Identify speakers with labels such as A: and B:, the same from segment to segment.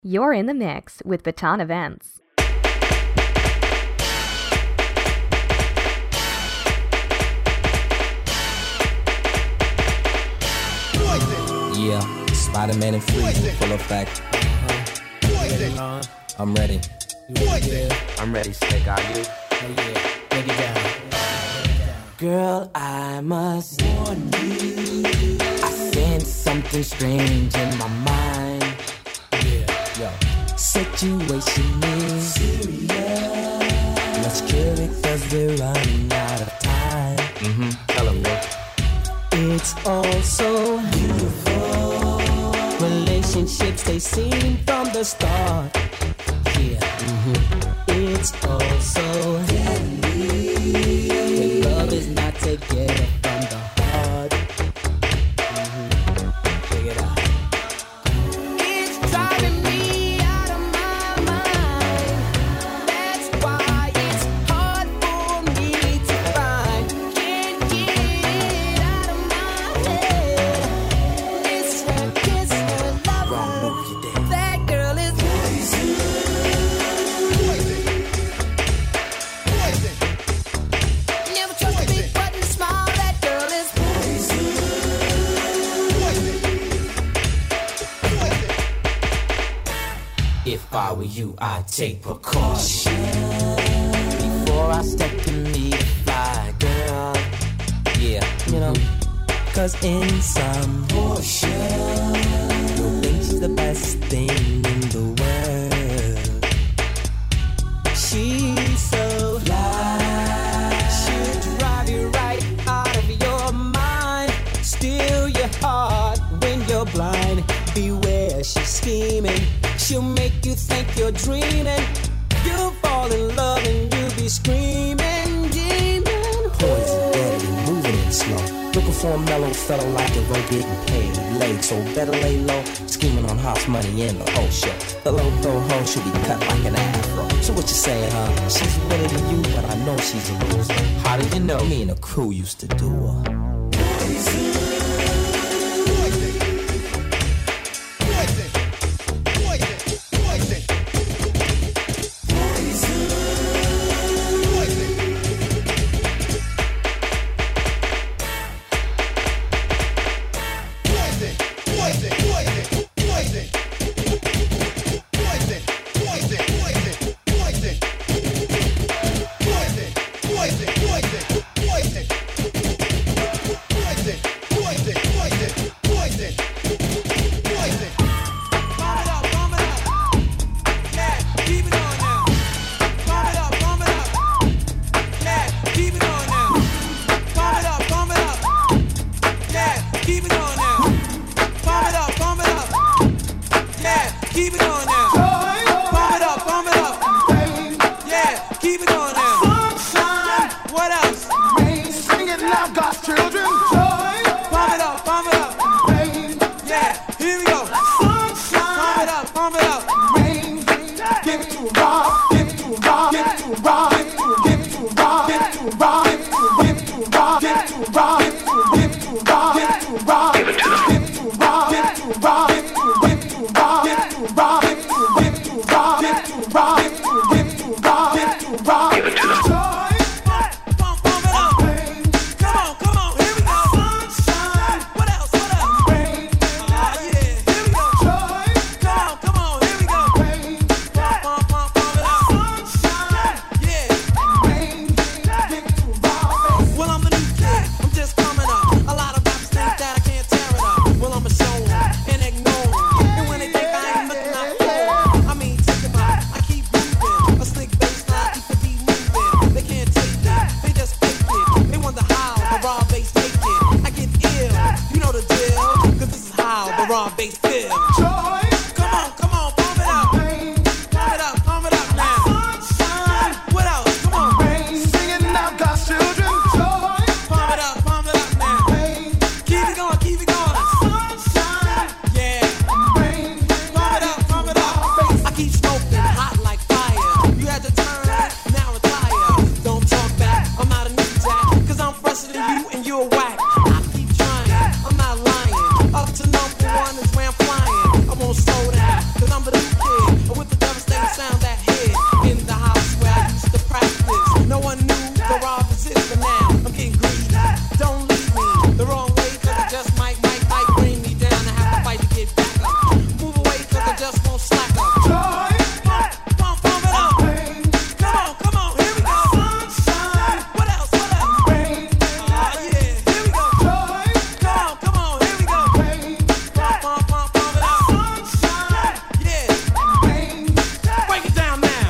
A: You're in the mix with Baton Events.
B: Yeah, Spider-Man and Freeze, full effect. I'm ready.
C: I'm ready, Slick. Are you?
B: Oh yeah, break it down. Girl, I must warn you. I sense something strange in my mind. Yeah, yo. Situation is serious. Let's cure it 'cause we're running out of time.
C: Tell him, Nick.
B: It's all so beautiful. Relationships, they seem from the start. Yeah, It's all so deadly. When love is not together from the heart. Check it out. It's driving me out of my mind. That's why it's hard for me to find. Can't get it out of my head. It's her kiss, her love. Wrong move, you did. That girl is poison. Never trust a big button smile. That girl is poison. If I were you, I'd take precaution before I step to meet a fly girl. Yeah, you know, 'cause in some portion, you'll think she's the best thing in the world. She's so fly, she'll drive you right out of your mind, steal your heart when you're blind. Beware, she's scheming. She'll make you think you're dreaming. You'll fall in love and you'll be screaming, demon. Poison, deadly, moving it slow. Looking for a mellow fella like a road getting paid. Laid, so better lay low. Scheming on house money and the whole show. The low throw hoe should be cut like an afro. So what you saying, huh? She's better than you, but I know she's a loser. How do you know? Me and the crew used to do her. Give it to them. sound that hit in the house where I used to practice. No one knew the raw position, but now I'm getting greedy. Don't leave me the wrong way, cause it just might bring me down. I have to fight to get back up. Move away, cause I just won't slack up. Joy, pump it up. Rain, come on, here we go. Sunshine, what else? Rain, yeah, here we go. Joy, come on, here we go. Rain, pump it up. Sunshine, yeah, rain, break it down now.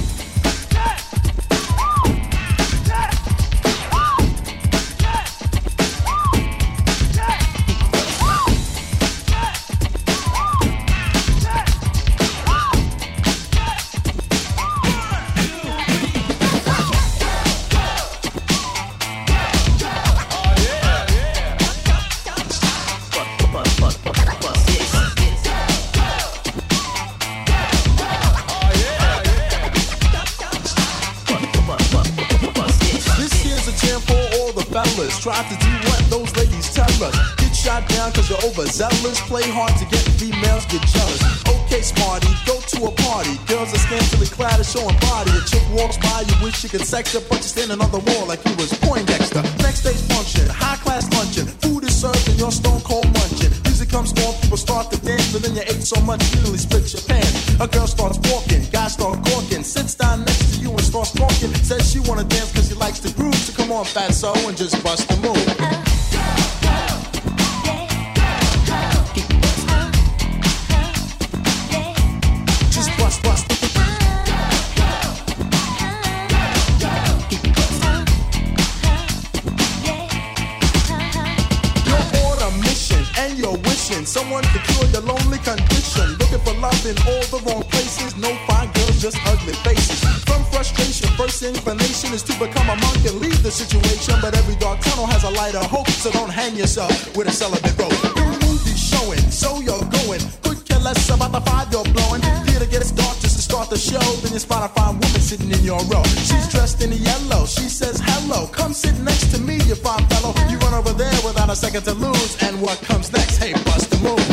D: This here's a jam for all the fellas. Try to do what those ladies tell us. Get shot down cause you're overzealous. Play hard to get females, get jealous. Okay, smarty, go to a party. Girls are scantily clad and showing body. A chick walks by, you wish you could sex her, but you're standing on the wall like you was Poindexter. Next day's function, high class luncheon. Food is served and you're stone cold munching. Music comes on, people start to dance, but then you ate so much you nearly split your pants. A girl starts walking, guys start gawking, sits down next to you and starts talking. Says she wanna dance cause she likes to groove. So come on, fatso, and just bust the move. Just bust. You're on a mission and you're wishing someone to cure your lonely condition. Looking for love in all the wrong places. No fine girls, just ugly faces. From frustration, first inclination is to become a monk and leave the situation. But every dark tunnel has a light of hope, so don't hang yourself with a celibate rope. Your movie's showing, so you're going. Could care less about the fire you're blowing. Theater gets dark just to start the show. Then you spot a fine woman sitting in your row. She's dressed in yellow, she says hello. Come sit next to me, you fine fellow. You run over there without a second to lose. And what comes next? Hey, bust the move.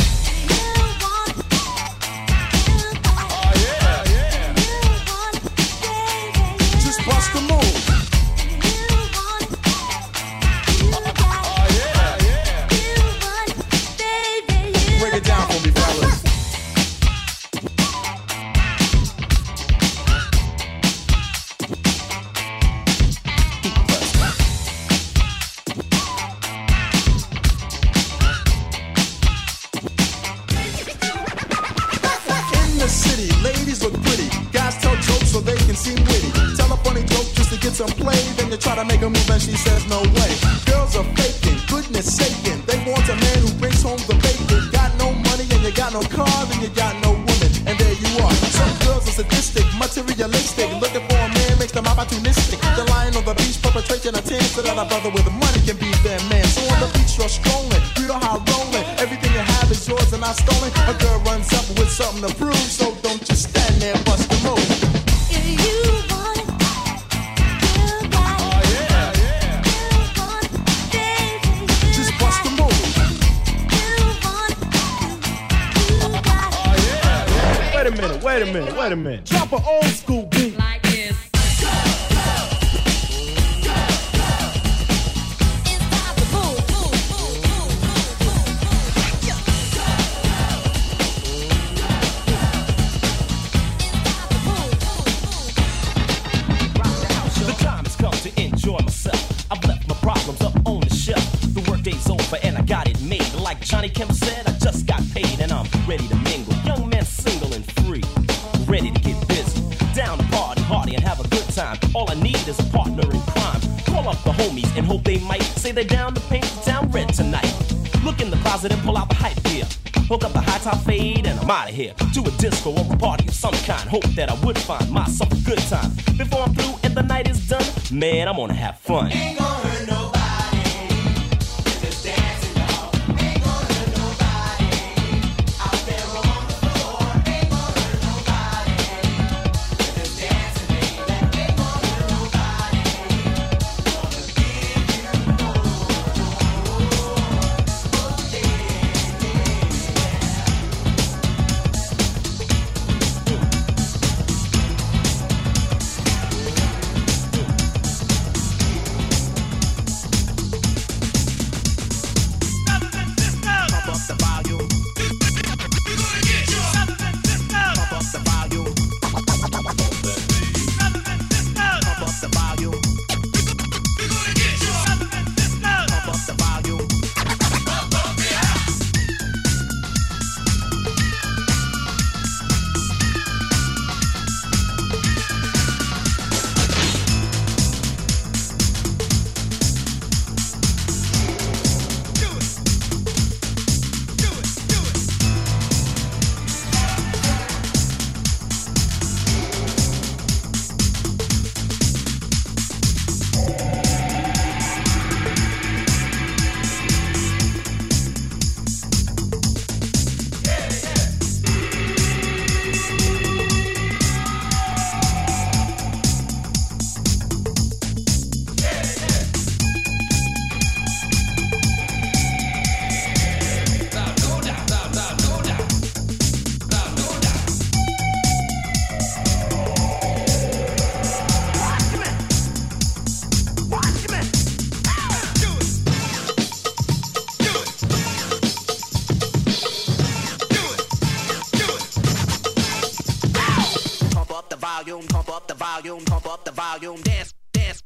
D: Just bust the move. Break it down for me, fellas. In the city, ladies look pretty. Guys tell jokes so they can seem witty. Tell a funny joke just to get some play. Then you try to make a move and she says no way. Girls are faking, goodness saking. They want a man who brings home the bacon. Got no money and you got no car, then you got no woman. And there you are. Some girls are sadistic, materialistic. Looking for a man makes them opportunistic. They're lying on the beach, perpetrating a tan so that a brother with money can be their man. So on the beach you're strolling, you know how rolling. Everything you have is yours and not stolen. A girl runs up with something to prove, so don't just stand there and bust the move. Just bust the move.
E: Wait a minute. Drop an old school beat.
F: Like this.
G: The time has come to enjoy myself. I've left my problems up on the shelf. The workday's over and I got it made. Like Johnny Kemp said, I just got paid and I'm ready to mingle. Young man single and free, ready to get busy. Down to party and have a good time. All I need is a partner in crime. Call up the homies and hope they might say they're down to paint the town red tonight. Look in the closet and pull out the hype gear. Hook up the high top fade and I'm out of here. To a disco or a party of some kind. Hope that I would find myself a good time. Before I'm through and the night is done, man, I'm gonna have fun.
B: Ain't gonna hurt nobody. Just dancing, dog. Ain't gonna hurt nobody. Out there on the floor. Ain't gonna hurt nobody. Just dancing, baby. Ain't gonna hurt nobody. Gonna give you more.
F: up the volume, dance, dance.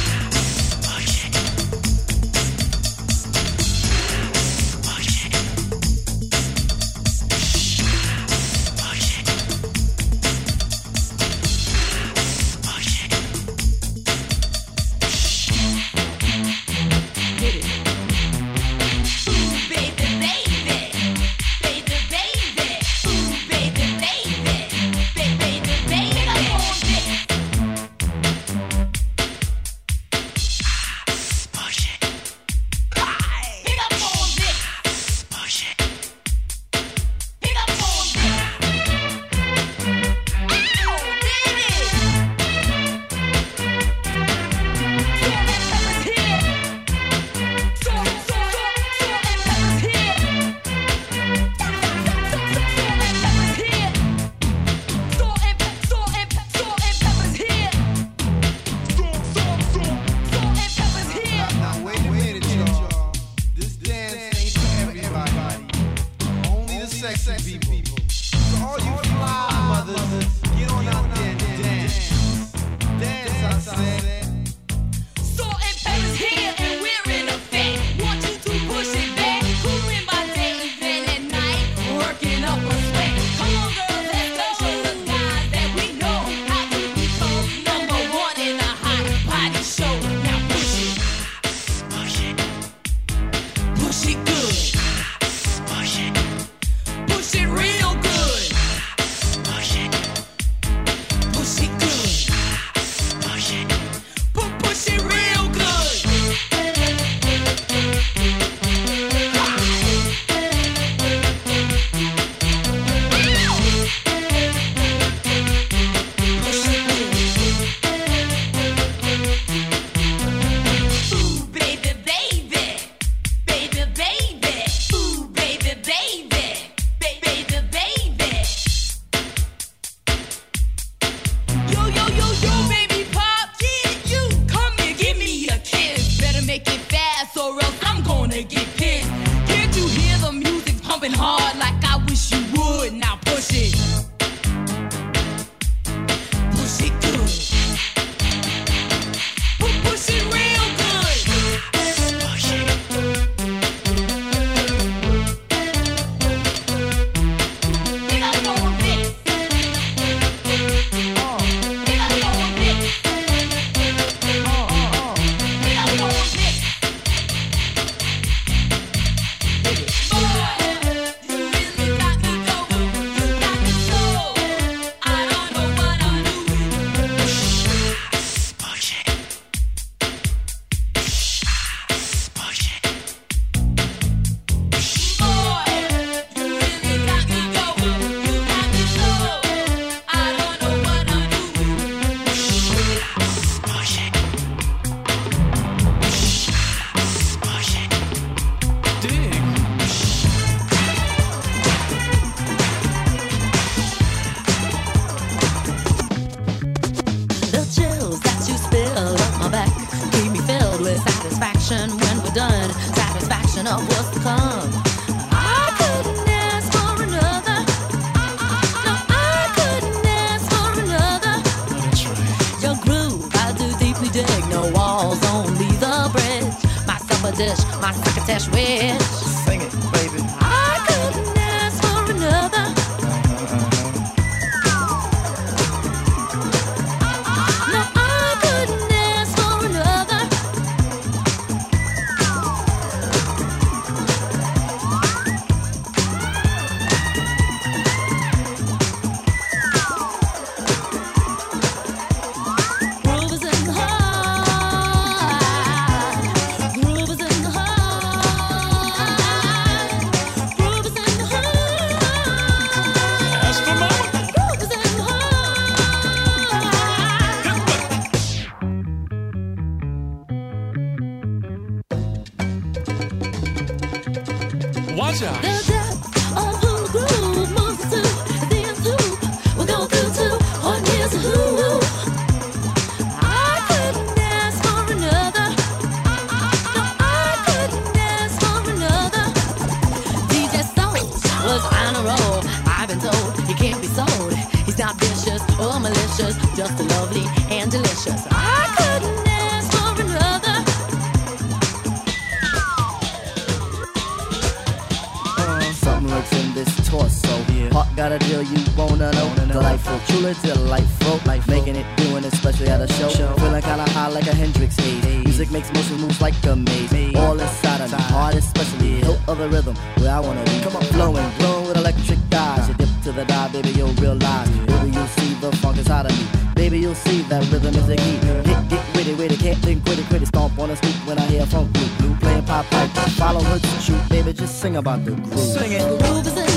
H: Watch out.
I: The depth of who the groove moves to, then who will go through to, what is who? I couldn't ask for another. No, I couldn't ask for another. DJ Soul was on a roll. I've been told he can't be sold. He's not vicious or malicious, just lovely and delicious.
J: girl, you wanna know. Delightful, truly delightful. Making it, doing it, especially at a show. Feeling kinda high like a Hendrix haze. Music makes motion moves like a maze. All inside of me, heart especially. Hilt of the rhythm, where I wanna be. Come on, flowing, glowing with electric eyes. You dip to the dive, baby, you'll realize. Baby, you'll see the funk inside of me. Baby, you'll see that rhythm is a key. Get witty, can't think quitty. Stomp on the street when I hear funk blue. Playing pop pipe, follow her to shoot. Baby, just sing about the groove.
I: Sing it. The groove is